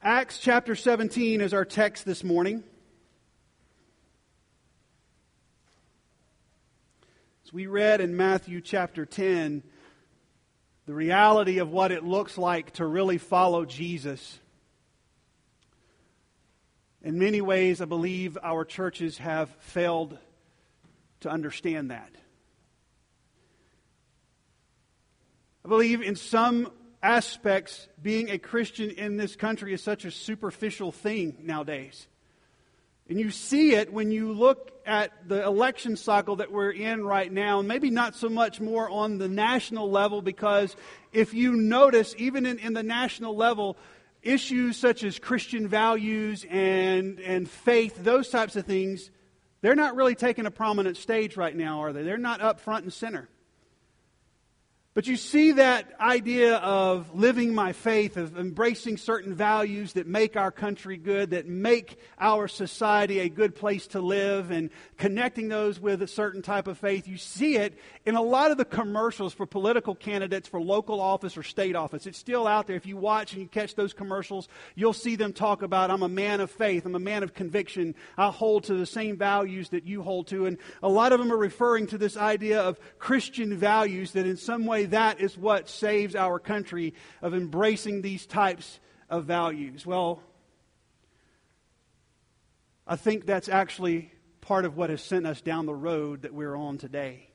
Acts chapter 17 is our text this morning. As we read in Matthew chapter 10, the reality of what it looks like to really follow Jesus. In many ways, I believe our churches have failed to understand that. I believe in some aspects, being a Christian in this country is such a superficial thing nowadays. And you see it when you look at the election cycle that we're in right now, and maybe not so much more on the national level, because if you notice, even in the national level, issues such as Christian values and faith, those types of things, they're not really taking a prominent stage right now, are they? They're not up front and center. But you see that idea of living my faith, of embracing certain values that make our country good, that make our society a good place to live, and connecting those with a certain type of faith. You see it in a lot of the commercials for political candidates for local office or state office. It's still out there. If you watch and you catch those commercials, you'll see them talk about, I'm a man of faith, I'm a man of conviction, I hold to the same values that you hold to. And a lot of them are referring to this idea of Christian values, that in some way that is what saves our country, of embracing these types of values. Well, I think that's actually part of what has sent us down the road that we're on today.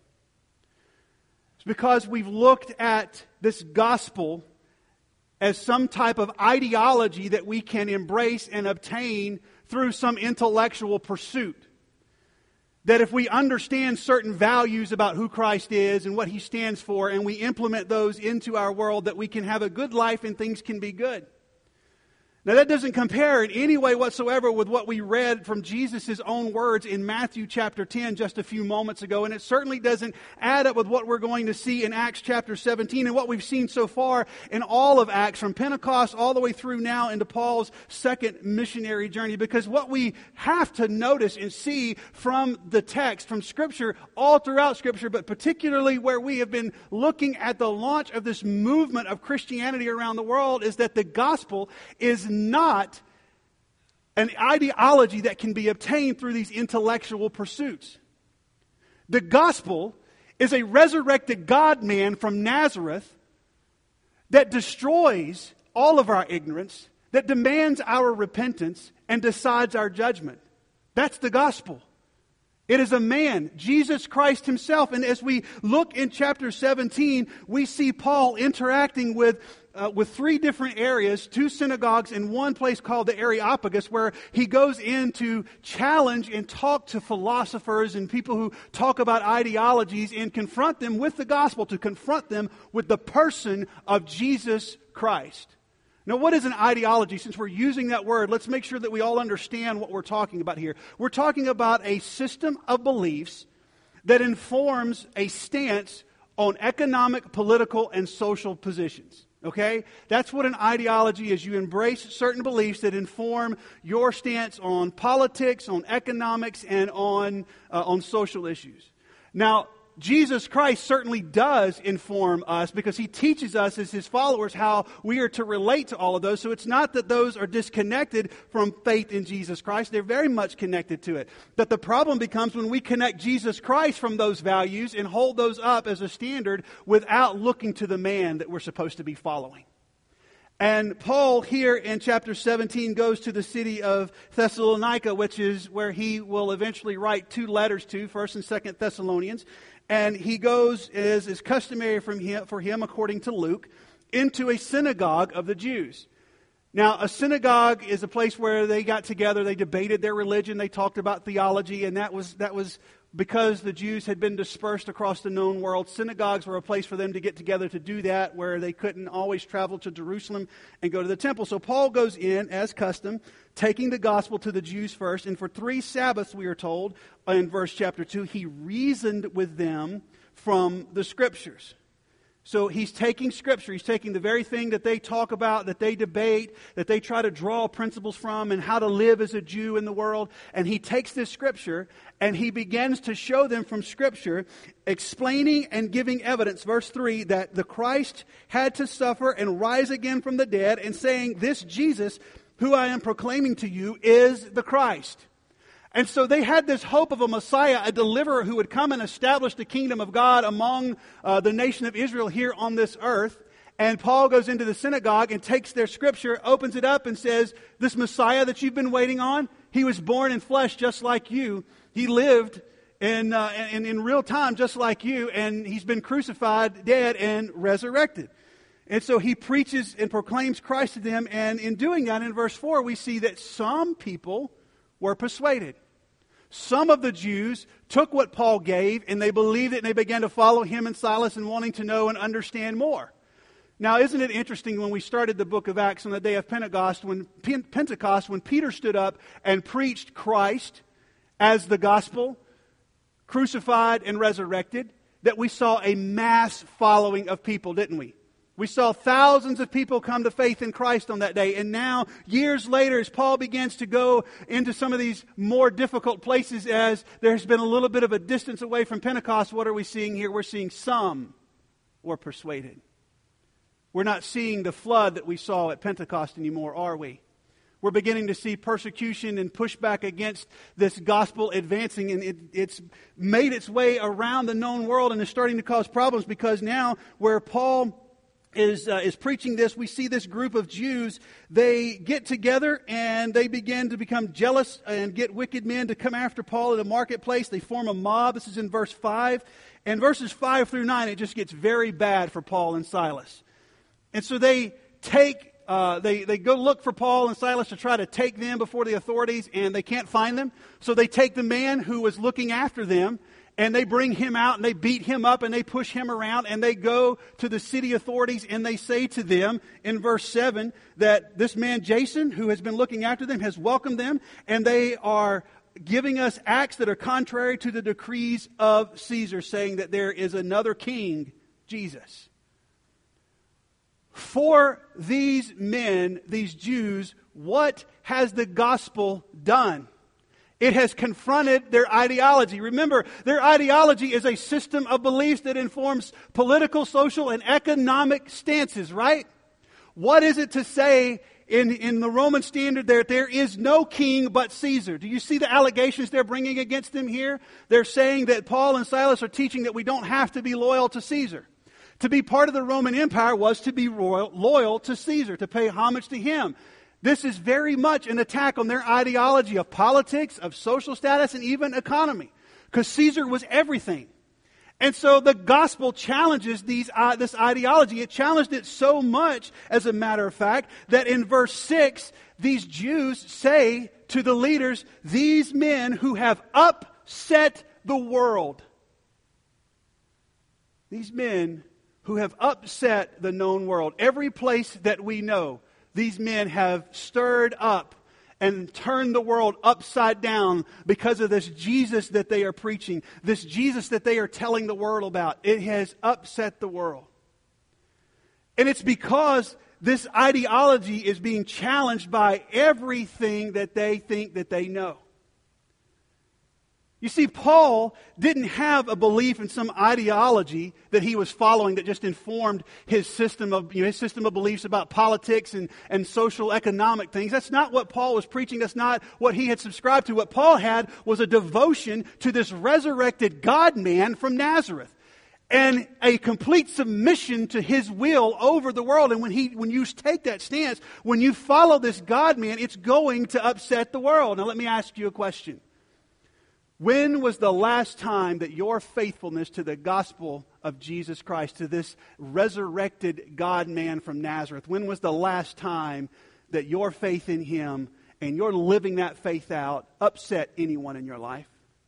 It's because we've looked at this gospel as some type of ideology that we can embrace and obtain through some intellectual pursuit. That if we understand certain values about who Christ is and what He stands for, and we implement those into our world, that we can have a good life and things can be good. Now, that doesn't compare in any way whatsoever with what we read from Jesus' own words in Matthew chapter 10 just a few moments ago. And it certainly doesn't add up with what we're going to see in Acts chapter 17 and what we've seen so far in all of Acts, from Pentecost all the way through now into Paul's second missionary journey. Because what we have to notice and see from the text, from Scripture, all throughout Scripture, but particularly where we have been looking at the launch of this movement of Christianity around the world, is that the gospel is not an ideology that can be obtained through these intellectual pursuits. The gospel is a resurrected God-man from Nazareth that destroys all of our ignorance, that demands our repentance, and decides our judgment. That's the gospel. It is a man, Jesus Christ Himself. And as we look in chapter 17, we see Paul interacting with three different areas, two synagogues and one place called the Areopagus, where he goes in to challenge and talk to philosophers and people who talk about ideologies and confront them with the gospel, to confront them with the person of Jesus Christ. Now, what is an ideology? Since we're using that word, let's make sure that we all understand what we're talking about here. We're talking about a system of beliefs that informs a stance on economic, political, and social positions. Okay? That's what an ideology is. You embrace certain beliefs that inform your stance on politics, on economics, and on social issues. Now, Jesus Christ certainly does inform us, because He teaches us as His followers how we are to relate to all of those. So it's not that those are disconnected from faith in Jesus Christ. They're very much connected to it. But the problem becomes when we connect Jesus Christ from those values and hold those up as a standard without looking to the man that we're supposed to be following. And Paul here in chapter 17 goes to the city of Thessalonica, which is where he will eventually write two letters to, 1st and 2nd Thessalonians. And he goes, as is customary for him according to Luke, into a synagogue of the Jews. Now, a synagogue is a place where they got together, they debated their religion, they talked about theology, and that was because the Jews had been dispersed across the known world. Synagogues were a place for them to get together to do that, where they couldn't always travel to Jerusalem and go to the temple. So Paul goes in, as custom, taking the gospel to the Jews first. And for 3 Sabbaths, we are told, in verse chapter 2, he reasoned with them from the Scriptures. So he's taking Scripture, he's taking the very thing that they talk about, that they debate, that they try to draw principles from, and how to live as a Jew in the world. And he takes this Scripture and he begins to show them from Scripture, explaining and giving evidence, verse 3, that the Christ had to suffer and rise again from the dead, and saying this Jesus who I am proclaiming to you is the Christ. And so they had this hope of a Messiah, a deliverer who would come and establish the kingdom of God among the nation of Israel here on this earth. And Paul goes into the synagogue and takes their scripture, opens it up and says, this Messiah that you've been waiting on, he was born in flesh just like you. He lived in real time just like you, and he's been crucified, dead, and resurrected. And so he preaches and proclaims Christ to them, and in doing that, in verse 4, we see that some people were persuaded. Some of the Jews took what Paul gave, and they believed it, and they began to follow him and Silas and wanting to know and understand more. Now, isn't it interesting when we started the book of Acts on the day of Pentecost, when Peter stood up and preached Christ as the gospel, crucified and resurrected, that we saw a mass following of people, didn't we? We saw thousands of people come to faith in Christ on that day. And now, years later, as Paul begins to go into some of these more difficult places, as there's been a little bit of a distance away from Pentecost, what are we seeing here? We're seeing some were persuaded. We're not seeing the flood that we saw at Pentecost anymore, are we? We're beginning to see persecution and pushback against this gospel advancing, and it's made its way around the known world and is starting to cause problems, because now where Paul is preaching this, we see this group of Jews, they get together and they begin to become jealous and get wicked men to come after Paul in a marketplace. They form a mob. This is in verse 5. And verses 5 through 9, it just gets very bad for Paul and Silas. And so they go look for Paul and Silas to try to take them before the authorities, and they can't find them. So they take the man who was looking after them, and they bring him out, and they beat him up, and they push him around, and they go to the city authorities, and they say to them in verse 7 that this man Jason, who has been looking after them, has welcomed them, and they are giving us acts that are contrary to the decrees of Caesar, saying that there is another king, Jesus. For these men, these Jews, what has the gospel done? It has confronted their ideology. Remember, their ideology is a system of beliefs that informs political, social, and economic stances, right? What is it to say in the Roman standard there is no king but Caesar? Do you see the allegations they're bringing against them here? They're saying that Paul and Silas are teaching that we don't have to be loyal to Caesar. To be part of the Roman Empire was to be loyal to Caesar, to pay homage to him. This is very much an attack on their ideology of politics, of social status, and even economy. Because Caesar was everything. And so the gospel challenges this ideology. It challenged it so much, as a matter of fact, that in verse 6, these Jews say to the leaders, these men who have upset the world. These men who have upset the known world. Every place that we know, these men have stirred up and turned the world upside down because of this Jesus that they are preaching, this Jesus that they are telling the world about. It has upset the world. And it's because this ideology is being challenged by everything that they think that they know. You see, Paul didn't have a belief in some ideology that he was following that just informed his system of beliefs about politics and social economic things. That's not what Paul was preaching. That's not what he had subscribed to. What Paul had was a devotion to this resurrected God-man from Nazareth, and a complete submission to his will over the world. And when you take that stance, when you follow this God-man, it's going to upset the world. Now let me ask you a question. When was the last time that your faithfulness to the gospel of Jesus Christ, to this resurrected God-man from Nazareth, when was the last time that your faith in Him and your living that faith out upset anyone in your life?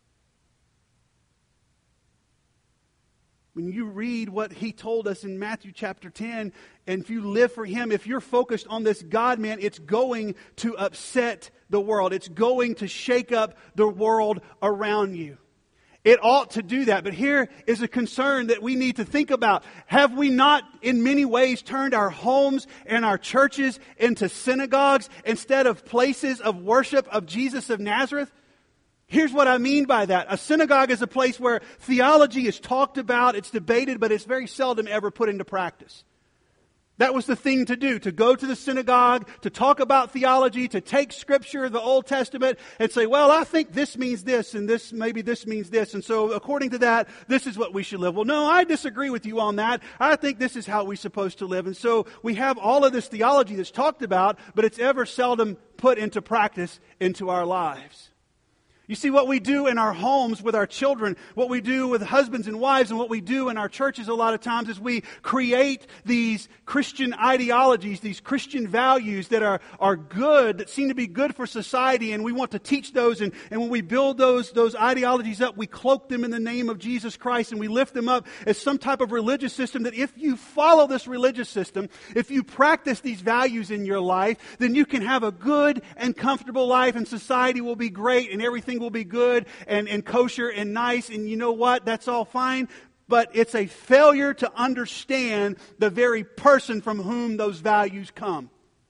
When you read what He told us in Matthew chapter 10, and if you live for Him, if you're focused on this God-man, it's going to upset the world. It's going to shake up the world around you. It ought to do that. But here is a concern that we need to think about. Have we not in many ways turned our homes and our churches into synagogues instead of places of worship of Jesus of Nazareth? Here's what I mean by that. A synagogue is a place where theology is talked about, it's debated, but it's very seldom ever put into practice. That was the thing to do, to go to the synagogue, to talk about theology, to take Scripture, the Old Testament, and say, well, I think this means this, and maybe this means this, and so according to that, this is what we should live. Well, no, I disagree with you on that. I think this is how we're supposed to live. And so we have all of this theology that's talked about, but it's ever seldom put into practice into our lives. You see, what we do in our homes with our children, what we do with husbands and wives, and what we do in our churches a lot of times is we create these Christian ideologies, these Christian values that are good, that seem to be good for society, and we want to teach those. And when we build those ideologies up, we cloak them in the name of Jesus Christ, and we lift them up as some type of religious system that if you follow this religious system, if you practice these values in your life, then you can have a good and comfortable life, and society will be great, and everything will be good and kosher and nice, and you know what? That's all fine, but it's a failure to understand the very person from whom those values come.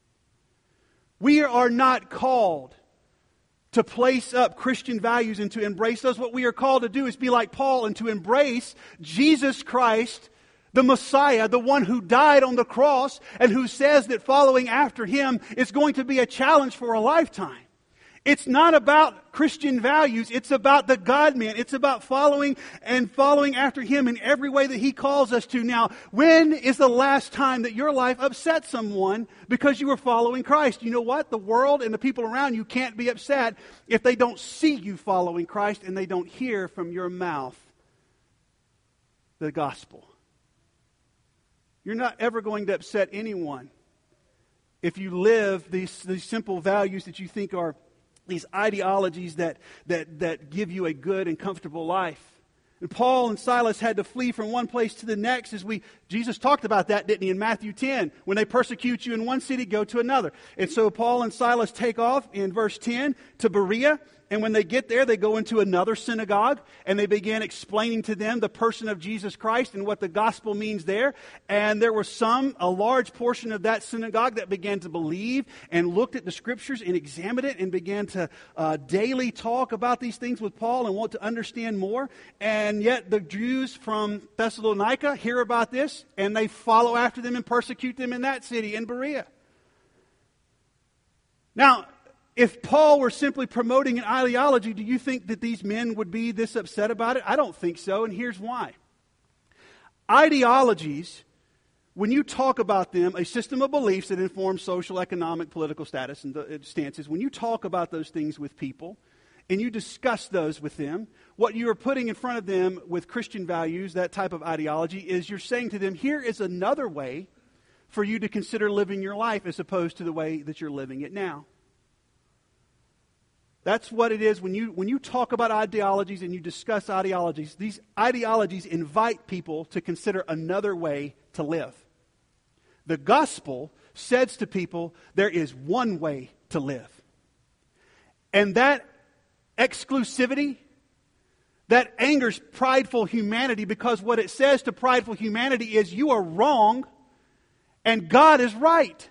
We are not called to place up Christian values and to embrace those. What we are called to do is be like Paul and to embrace Jesus Christ, the Messiah, the one who died on the cross and who says that following after Him is going to be a challenge for a lifetime. It's not about Christian values. It's about the God-man. It's about following after Him in every way that He calls us to. Now, when is the last time that your life upset someone because you were following Christ? You know what? The world and the people around you can't be upset if they don't see you following Christ and they don't hear from your mouth the gospel. You're not ever going to upset anyone if you live these simple values that you think are these ideologies that give you a good and comfortable life. And Paul and Silas had to flee from one place to the next Jesus talked about that, didn't He, in Matthew 10. When they persecute you in one city, go to another. And so Paul and Silas take off in verse 10 to Berea. And when they get there, they go into another synagogue and they begin explaining to them the person of Jesus Christ and what the gospel means there. And there was a large portion of that synagogue that began to believe and looked at the Scriptures and examined it and began to daily talk about these things with Paul and want to understand more. And yet the Jews from Thessalonica hear about this and they follow after them and persecute them in that city, in Berea. Now, if Paul were simply promoting an ideology, do you think that these men would be this upset about it? I don't think so, and here's why. Ideologies, when you talk about them, a system of beliefs that inform social, economic, political status and stances, when you talk about those things with people and you discuss those with them, what you are putting in front of them with Christian values, that type of ideology, is you're saying to them, here is another way for you to consider living your life as opposed to the way that you're living it now. That's what it is when you talk about ideologies and you discuss ideologies. These ideologies invite people to consider another way to live. The gospel says to people, there is one way to live. And that exclusivity, that angers prideful humanity, because what it says to prideful humanity is you are wrong and God is right.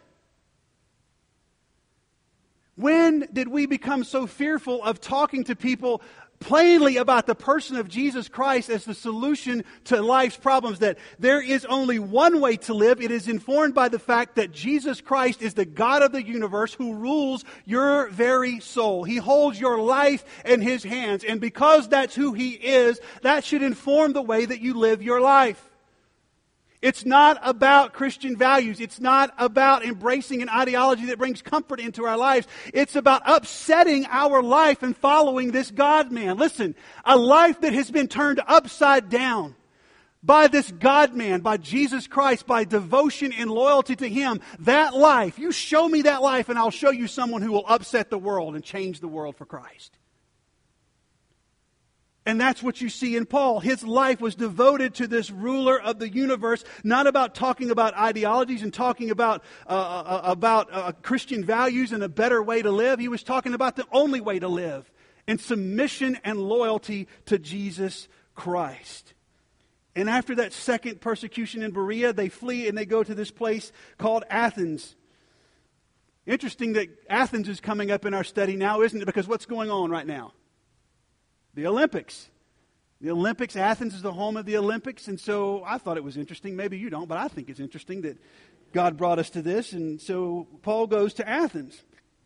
When did we become so fearful of talking to people plainly about the person of Jesus Christ as the solution to life's problems, that there is only one way to live? It is informed by the fact that Jesus Christ is the God of the universe who rules your very soul. He holds your life in His hands, and because that's who He is, that should inform the way that you live your life. It's not about Christian values. It's not about embracing an ideology that brings comfort into our lives. It's about upsetting our life and following this God-man. Listen, a life that has been turned upside down by this God-man, by Jesus Christ, by devotion and loyalty to Him, that life, you show me that life and I'll show you someone who will upset the world and change the world for Christ. And that's what you see in Paul. His life was devoted to this ruler of the universe, not about talking about ideologies and talking about Christian values and a better way to live. He was talking about the only way to live, in submission and loyalty to Jesus Christ. And after that second persecution in Berea, they flee and they go to this place called Athens. Interesting that Athens is coming up in our study now, isn't it? Because what's going on right now? The Olympics. The Olympics, Athens is the home of the Olympics. And so I thought it was interesting. Maybe you don't, but I think it's interesting that God brought us to this. And so Paul goes to Athens.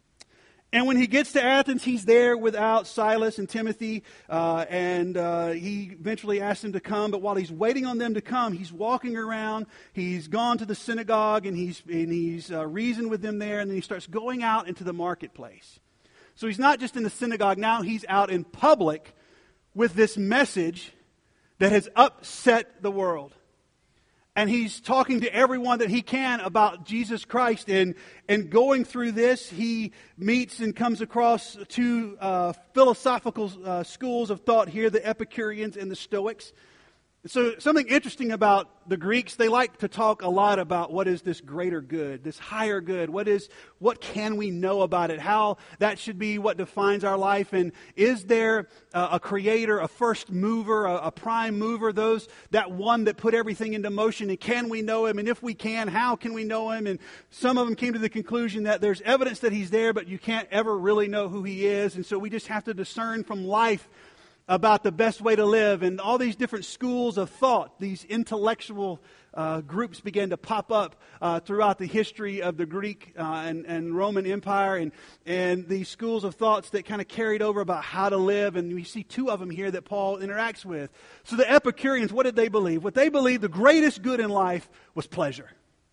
And when he gets to Athens, he's there without Silas and Timothy, and he eventually asks them to come. But while he's waiting on them to come, he's walking around. He's gone to the synagogue, and he's reasoned with them there, and then he starts going out into the marketplace. So he's not just in the synagogue. Now he's out in public with this message that has upset the world. And he's talking to everyone that he can about Jesus Christ. And going through this, he meets and comes across two philosophical schools of thought here, the Epicureans and the Stoics. So something interesting about the Greeks, they like to talk a lot about what is this greater good, this higher good. What can we know about it? How that should be what defines our life. And is there a creator, a first mover, a prime mover, that one that put everything into motion? And can we know him? And if we can, how can we know him? And some of them came to the conclusion that there's evidence that he's there, but you can't ever really know who he is. And so we just have to discern from life about the best way to live. And all these different schools of thought, these intellectual groups began to pop up throughout the history of the Greek and Roman Empire, and these schools of thoughts that kind of carried over about how to live. And we see two of them here that Paul interacts with. So the Epicureans, what did they believe? What they believed, the greatest good in life was pleasure.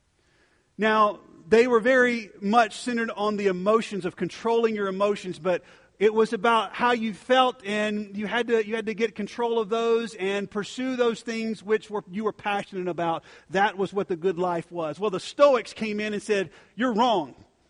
Now, they were very much centered on the emotions, of controlling your emotions, but it was about how you felt, and you had to get control of those and pursue those things which you were passionate about. That was what the good life was. Well, the Stoics came in and said, "You're wrong.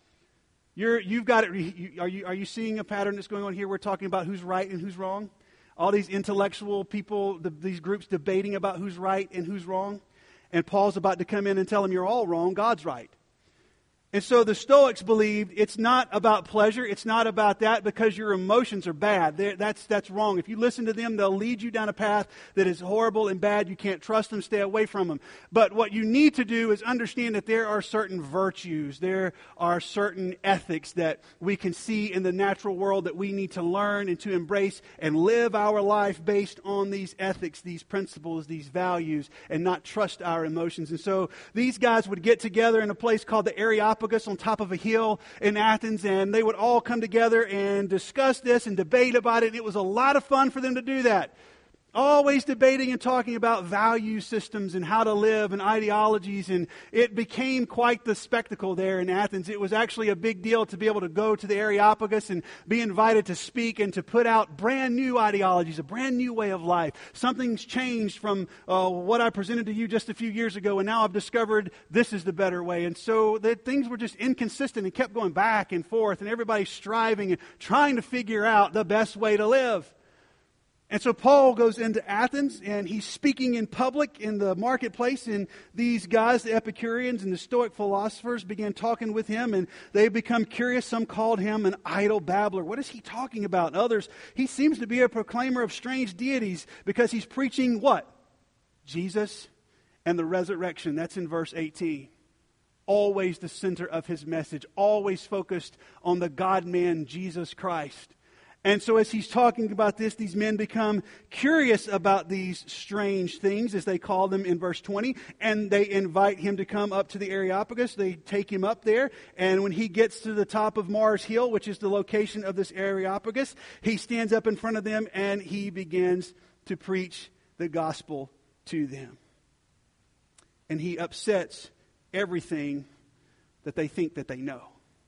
You've got it." Are you seeing a pattern that's going on here? We're talking about who's right and who's wrong. All these intellectual people, these groups debating about who's right and who's wrong, and Paul's about to come in and tell them, "You're all wrong. God's right." And so the Stoics believed it's not about pleasure. It's not about that, because your emotions are bad. That's wrong. If you listen to them, they'll lead you down a path that is horrible and bad. You can't trust them. Stay away from them. But what you need to do is understand that there are certain virtues. There are certain ethics that we can see in the natural world that we need to learn and to embrace and live our life based on these ethics, these principles, these values, and not trust our emotions. And so these guys would get together in a place called the Areopagus on top of a hill in Athens, and they would all come together and discuss this and debate about it. And it was a lot of fun for them to do that. Always debating and talking about value systems and how to live and ideologies, and it became quite the spectacle there in Athens. It was actually a big deal to be able to go to the Areopagus and be invited to speak and to put out brand new ideologies, a brand new way of life. Something's changed from what I presented to you just a few years ago, and now I've discovered this is the better way. And so things were just inconsistent and kept going back and forth, and everybody striving and trying to figure out the best way to live. And so Paul goes into Athens, and he's speaking in public in the marketplace, and these guys, the Epicureans and the Stoic philosophers, began talking with him, and they become curious. Some called him an idle babbler. What is he talking about? Others, he seems to be a proclaimer of strange deities, because he's preaching what? Jesus and the resurrection. That's in verse 18. Always the center of his message, always focused on the God-man, Jesus Christ. And so as he's talking about this, these men become curious about these strange things, as they call them in verse 20, and they invite him to come up to the Areopagus. They take him up there, and when he gets to the top of Mars Hill, which is the location of this Areopagus, he stands up in front of them, and he begins to preach the gospel to them. And he upsets everything that they think that they know.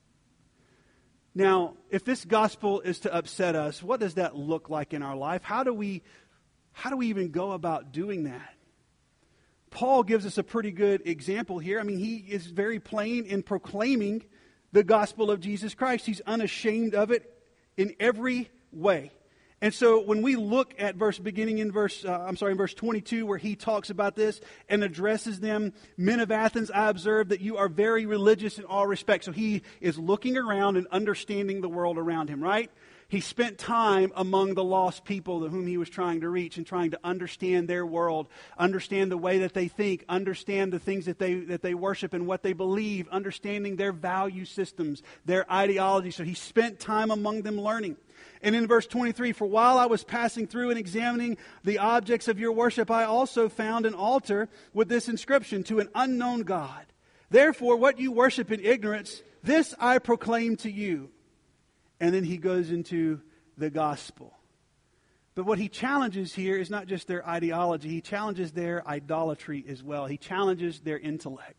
Now, if this gospel is to upset us, what does that look like in our life? How do we even go about doing that? Paul gives us a pretty good example here. I mean, he is very plain in proclaiming the gospel of Jesus Christ. He's unashamed of it in every way. And so when we look at verse 22, where he talks about this and addresses them, "Men of Athens, I observe that you are very religious in all respects." So he is looking around and understanding the world around him, right? He spent time among the lost people whom he was trying to reach and trying to understand their world, understand the way that they think, understand the things that they worship and what they believe, understanding their value systems, their ideology. So he spent time among them learning. And in verse 23, "For while I was passing through and examining the objects of your worship, I also found an altar with this inscription: to an unknown God. Therefore, what you worship in ignorance, this I proclaim to you. And then he goes into the gospel. But what he challenges here is not just their ideology. He challenges their idolatry as well. He challenges their intellect.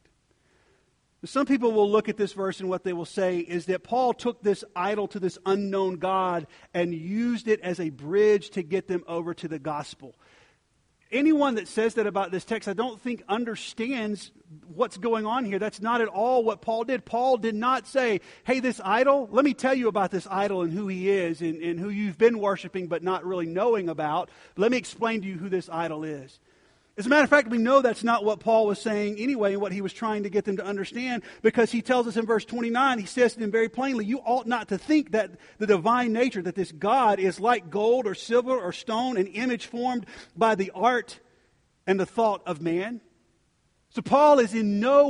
Some people will look at this verse and what they will say is that Paul took this idol to this unknown God and used it as a bridge to get them over to the gospel. Anyone that says that about this text, I don't think understands what's going on here. That's not at all what Paul did. Paul did not say, hey, this idol, let me tell you about this idol and who he is and who you've been worshiping but not really knowing about. Let me explain to you who this idol is. As a matter of fact, we know that's not what Paul was saying anyway, and what he was trying to get them to understand, because he tells us in verse 29, he says to them very plainly, you ought not to think that the divine nature, that this God is like gold or silver or stone, an image formed by the art and the thought of man. So Paul is in no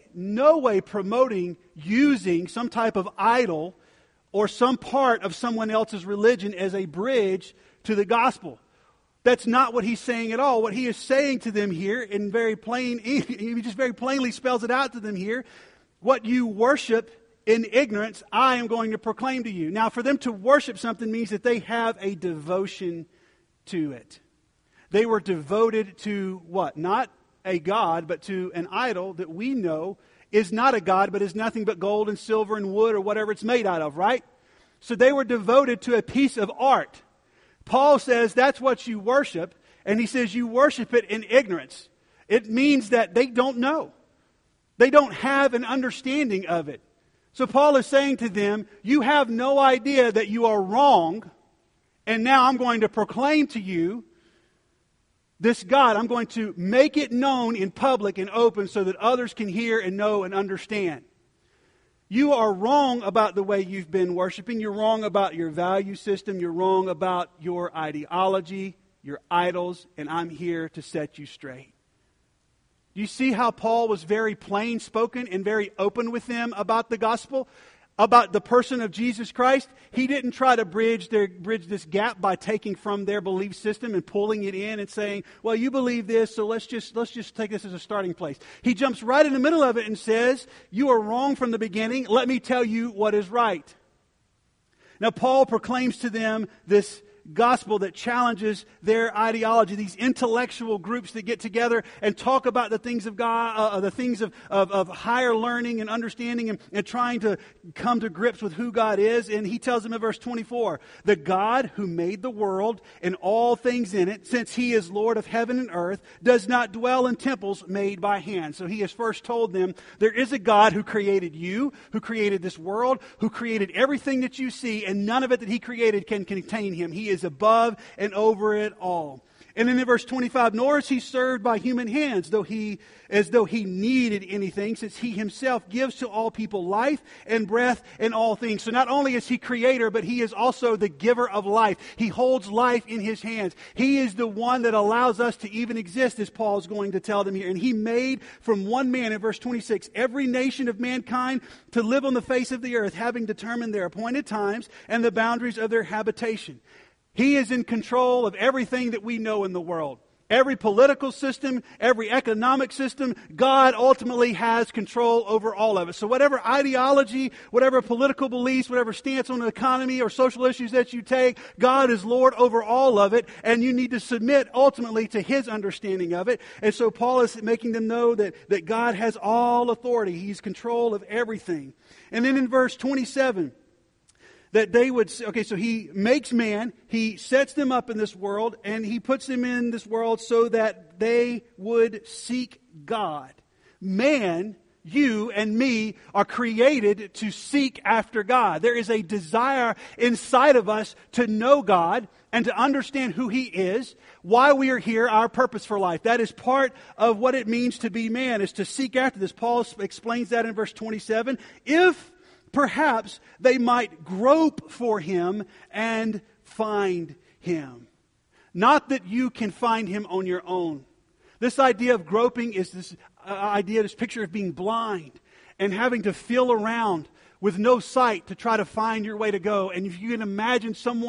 way promoting using some type of idol or some part of someone else's religion as a bridge to the gospel. That's not what he's saying at all. What he is saying to them here in very plain, he just very plainly spells it out to them here. What you worship in ignorance, I am going to proclaim to you. Now, for them to worship something means that they have a devotion to it. They were devoted to what? Not a God, but to an idol that we know is not a God, but is nothing but gold and silver and wood or whatever it's made out of, right? So they were devoted to a piece of art. Paul says that's what you worship, and he says you worship it in ignorance. It means that they don't know. They don't have an understanding of it. So Paul is saying to them, you have no idea that you are wrong, and now I'm going to proclaim to you this God. I'm going to make it known in public and open so that others can hear and know and understand. You are wrong about the way you've been worshiping. You're wrong about your value system. You're wrong about your ideology, your idols, and I'm here to set you straight. Do you see how Paul was very plain spoken and very open with them about the gospel? About the person of Jesus Christ? He didn't try to bridge this gap by taking from their belief system and pulling it in and saying, well, you believe this, so let's just take this as a starting place. He jumps right in the middle of it and says, you are wrong from the beginning. Let me tell you what is right. Now, Paul proclaims to them this gospel that challenges their ideology, these intellectual groups that get together and talk about the things of God, the things of higher learning and understanding and trying to come to grips with who God is. And he tells them in verse 24, the God who made the world and all things in it, since he is Lord of heaven and earth, does not dwell in temples made by hands. So he has first told them there is a God who created you, who created this world, who created everything that you see, and none of it that he created can contain him. He is above and over it all. And then in verse 25, nor is he served by human hands, as though he needed anything, since he himself gives to all people life and breath and all things. So not only is he creator, but he is also the giver of life. He holds life in his hands. He is the one that allows us to even exist, as Paul is going to tell them here. And he made from one man, in verse 26, every nation of mankind to live on the face of the earth, having determined their appointed times and the boundaries of their habitation. He is in control of everything that we know in the world. Every political system, every economic system, God ultimately has control over all of it. So whatever ideology, whatever political beliefs, whatever stance on the economy or social issues that you take, God is Lord over all of it, and you need to submit ultimately to His understanding of it. And so Paul is making them know that God has all authority. He's control of everything. And then in verse 27, that they would, okay, so he makes man, he sets them up in this world, and he puts them in this world so that they would seek God. Man, you and me, are created to seek after God. There is a desire inside of us to know God and to understand who He is, why we are here, our purpose for life. That is part of what it means to be man, is to seek after this. Paul explains that in verse 27. If perhaps they might grope for Him and find Him. Not that you can find Him on your own. This idea of groping is this picture of being blind and having to feel around with no sight to try to find your way to go. And if you can imagine someone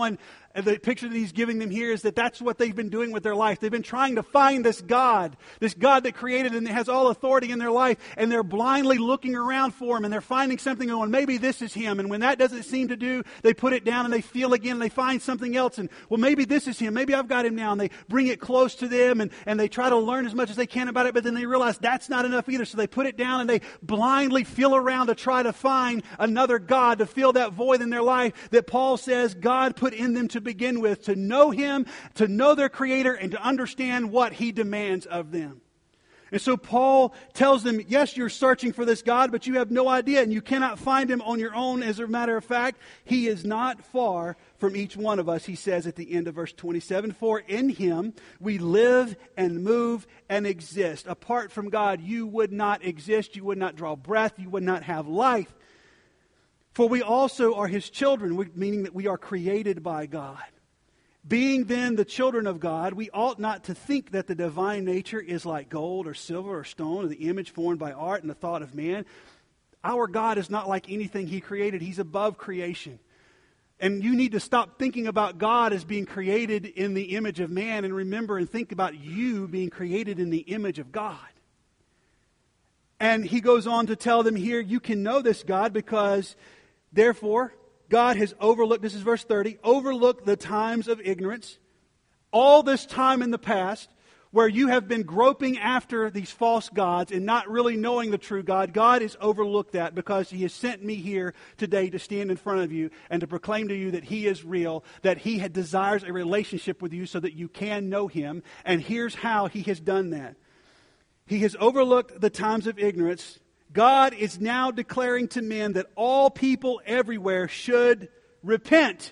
the picture that he's giving them here is that that's what they've been doing with their life. They've been trying to find this God that created and has all authority in their life, and they're blindly looking around for him, and they're finding something going, maybe this is him. And when that doesn't seem to do, they put it down and they feel again, and they find something else, and well, maybe this is him. Maybe I've got him now. And they bring it close to them, and they try to learn as much as they can about it, but then they realize that's not enough either. So they put it down and they blindly feel around to try to find another God to fill that void in their life that Paul says God put in them to begin with, to know him, to know their Creator, and to understand what he demands of them. And so Paul tells them, yes, you're searching for this God, but you have no idea, and you cannot find him on your own. As a matter of fact, he is not far from each one of us, he says at the end of verse 27. For in him we live and move and exist. Apart from God, you would not exist, you would not draw breath, you would not have life. For we also are his children, meaning that we are created by God. Being then the children of God, we ought not to think that the divine nature is like gold or silver or stone or the image formed by art and the thought of man. Our God is not like anything he created. He's above creation. And you need to stop thinking about God as being created in the image of man and remember and think about you being created in the image of God. And he goes on to tell them here, you can know this God because, therefore, God has overlooked, this is verse 30, overlooked the times of ignorance. All this time in the past where you have been groping after these false gods and not really knowing the true God, God has overlooked that because he has sent me here today to stand in front of you and to proclaim to you that he is real, that he desires a relationship with you so that you can know him. And here's how he has done that. He has overlooked the times of ignorance. God is now declaring to men that all people everywhere should repent.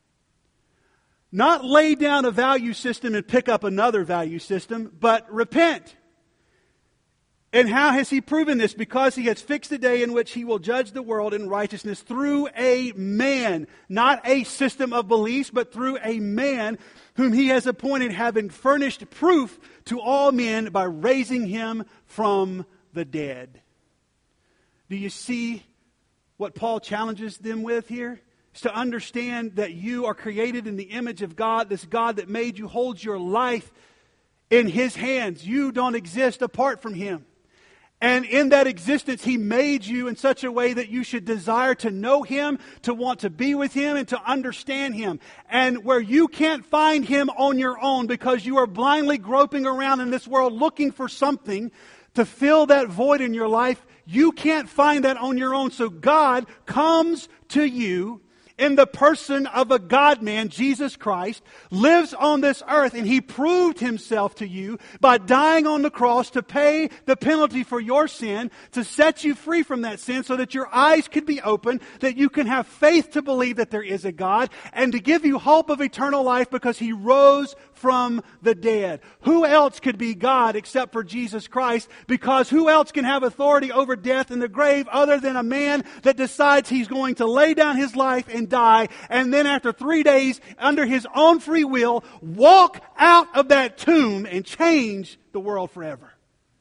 Not lay down a value system and pick up another value system, but repent. And how has he proven this? Because he has fixed a day in which he will judge the world in righteousness through a man. Not a system of beliefs, but through a man whom he has appointed, having furnished proof to all men by raising him from the dead. Do you see what Paul challenges them with here? It's to understand that you are created in the image of God. This God that made you holds your life in his hands. You don't exist apart from him. And in that existence, he made you in such a way that you should desire to know him, to want to be with him, and to understand him. And where you can't find him on your own because you are blindly groping around in this world looking for something to fill that void in your life, you can't find that on your own. So God comes to you in the person of a God-man, Jesus Christ, lives on this earth, and he proved himself to you by dying on the cross to pay the penalty for your sin, to set you free from that sin so that your eyes could be opened, that you can have faith to believe that there is a God, and to give you hope of eternal life because he rose from the dead. Who else could be God except for Jesus Christ? Because who else can have authority over death and the grave other than a man that decides he's going to lay down his life and die, and then after 3 days, under his own free will, walk out of that tomb and change the world forever?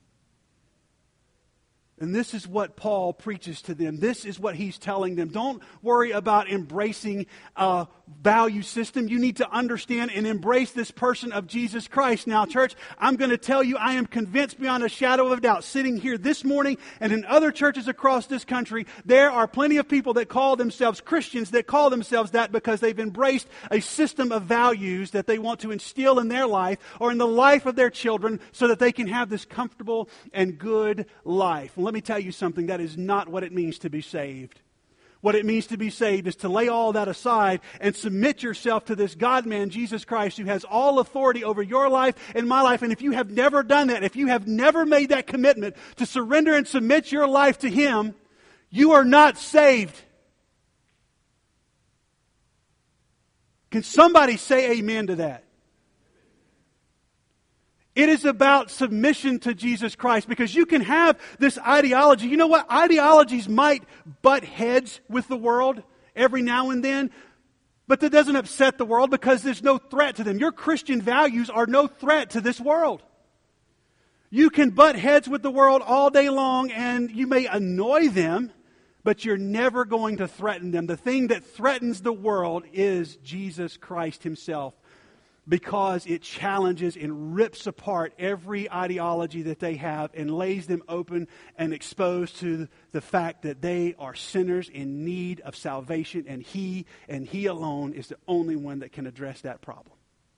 And this is what Paul preaches to them. This is what he's telling them. Don't worry about embracing a value system. You need to understand and embrace this person of Jesus Christ. Now, church, I'm going to tell you, I am convinced beyond a shadow of a doubt, sitting here this morning and in other churches across this country, there are plenty of people that call themselves Christians, that call themselves that because they've embraced a system of values that they want to instill in their life or in the life of their children so that they can have this comfortable and good life. Let me tell you something, that is not what it means to be saved. What it means to be saved is to lay all that aside and submit yourself to this God-man, Jesus Christ, who has all authority over your life and my life. And if you have never done that, if you have never made that commitment to surrender and submit your life to him, you are not saved. Can somebody say amen to that? It is about submission to Jesus Christ, because you can have this ideology. You know what? Ideologies might butt heads with the world every now and then, but that doesn't upset the world because there's no threat to them. Your Christian values are no threat to this world. You can butt heads with the world all day long and you may annoy them, but you're never going to threaten them. The thing that threatens the world is Jesus Christ himself, because it challenges and rips apart every ideology that they have and lays them open and exposed to the fact that they are sinners in need of salvation, and He alone is the only one that can address that problem.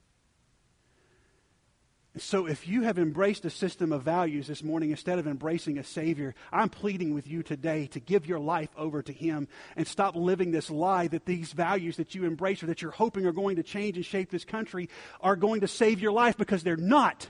So if you have embraced a system of values this morning instead of embracing a Savior, I'm pleading with you today to give your life over to Him and stop living this lie that these values that you embrace or that you're hoping are going to change and shape this country are going to save your life, because they're not.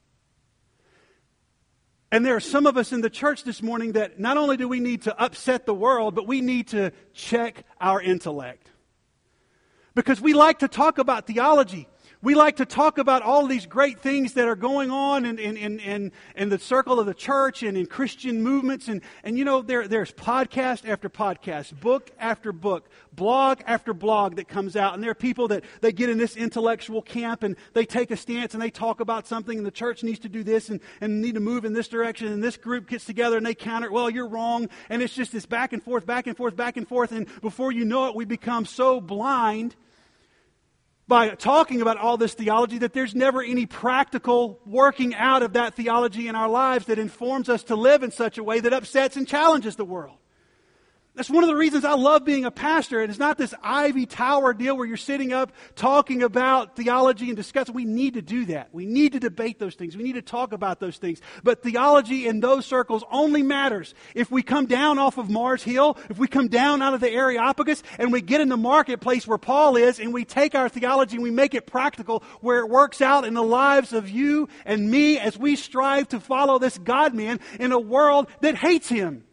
And there are some of us in the church this morning that not only do we need to upset the world, but we need to check our intellect. Because we like to talk about theology. We like to talk about all these great things that are going on in the circle of the church and in Christian movements. And you know, there's podcast after podcast, book after book, blog after blog that comes out. And there are people that they get in this intellectual camp and they take a stance and they talk about something, and the church needs to do this and need to move in this direction. And this group gets together and they counter, well, you're wrong. And it's just this back and forth, back and forth, back and forth. And before you know it, we become so blind by talking about all this theology that there's never any practical working out of that theology in our lives that informs us to live in such a way that upsets and challenges the world. That's one of the reasons I love being a pastor. And it's not this ivy tower deal where you're sitting up talking about theology and discussing. We need to do that. We need to debate those things. We need to talk about those things. But theology in those circles only matters if we come down off of Mars Hill, if we come down out of the Areopagus, and we get in the marketplace where Paul is, and we take our theology and we make it practical, where it works out in the lives of you and me as we strive to follow this God-man in a world that hates Him.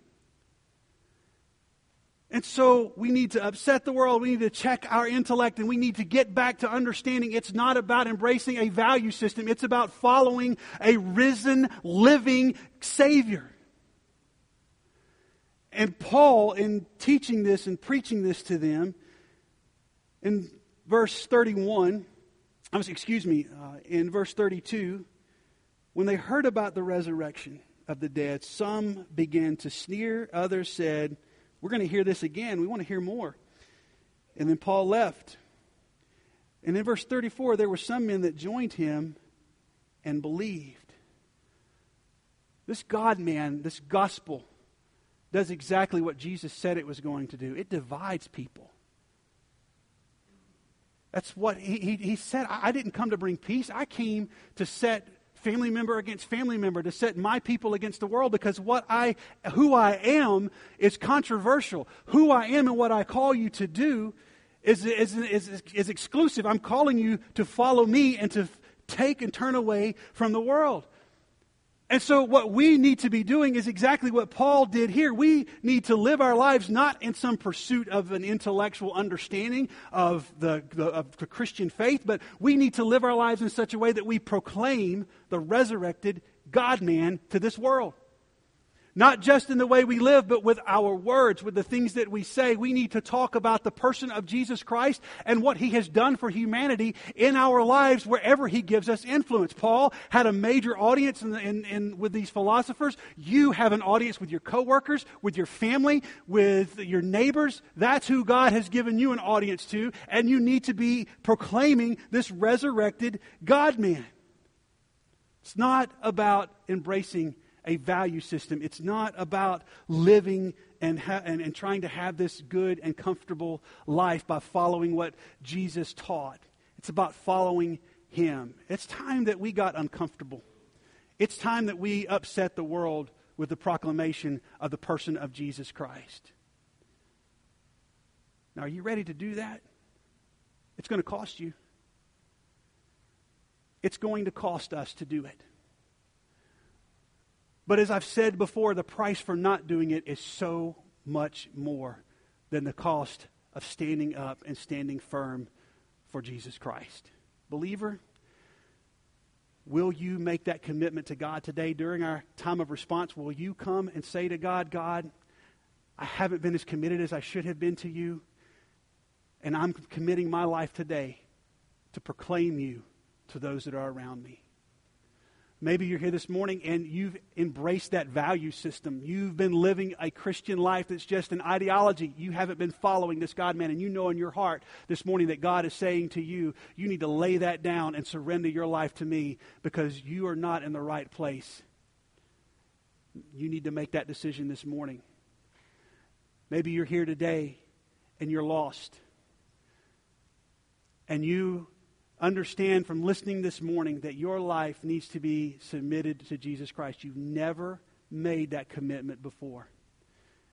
And so we need to upset the world, we need to check our intellect, and we need to get back to understanding it's not about embracing a value system. It's about following a risen, living Savior. And Paul, in teaching this and preaching this to them, in verse 31, in verse 32, when they heard about the resurrection of the dead, some began to sneer, others said, we're going to hear this again. We want to hear more. And then Paul left. And in verse 34, there were some men that joined him and believed. This God-man, this gospel, does exactly what Jesus said it was going to do. It divides people. That's what he said. I didn't come to bring peace. I came to set family member against family member, to set my people against the world, because who I am is controversial. Who I am and what I call you to do is exclusive. I'm calling you to follow me and to take and turn away from the world. And so what we need to be doing is exactly what Paul did here. We need to live our lives not in some pursuit of an intellectual understanding of the Christian faith, but we need to live our lives in such a way that we proclaim the resurrected God-man to this world. Not just in the way we live, but with our words, with the things that we say. We need to talk about the person of Jesus Christ and what He has done for humanity in our lives wherever He gives us influence. Paul had a major audience with these philosophers. You have an audience with your coworkers, with your family, with your neighbors. That's who God has given you an audience to, and you need to be proclaiming this resurrected God-man. It's not about embracing a value system. It's not about living and trying to have this good and comfortable life by following what Jesus taught. It's about following Him. It's time that we got uncomfortable. It's time that we upset the world with the proclamation of the person of Jesus Christ. Now, are you ready to do that? It's going to cost you. It's going to cost us to do it. But as I've said before, the price for not doing it is so much more than the cost of standing up and standing firm for Jesus Christ. Believer, will you make that commitment to God today during our time of response? Will you come and say to God, God, I haven't been as committed as I should have been to you, and I'm committing my life today to proclaim you to those that are around me. Maybe you're here this morning and you've embraced that value system. You've been living a Christian life that's just an ideology. You haven't been following this God-man, and you know in your heart this morning that God is saying to you, you need to lay that down and surrender your life to me because you are not in the right place. You need to make that decision this morning. Maybe you're here today and you're lost. And you understand from listening this morning that your life needs to be submitted to Jesus Christ. You've never made that commitment before.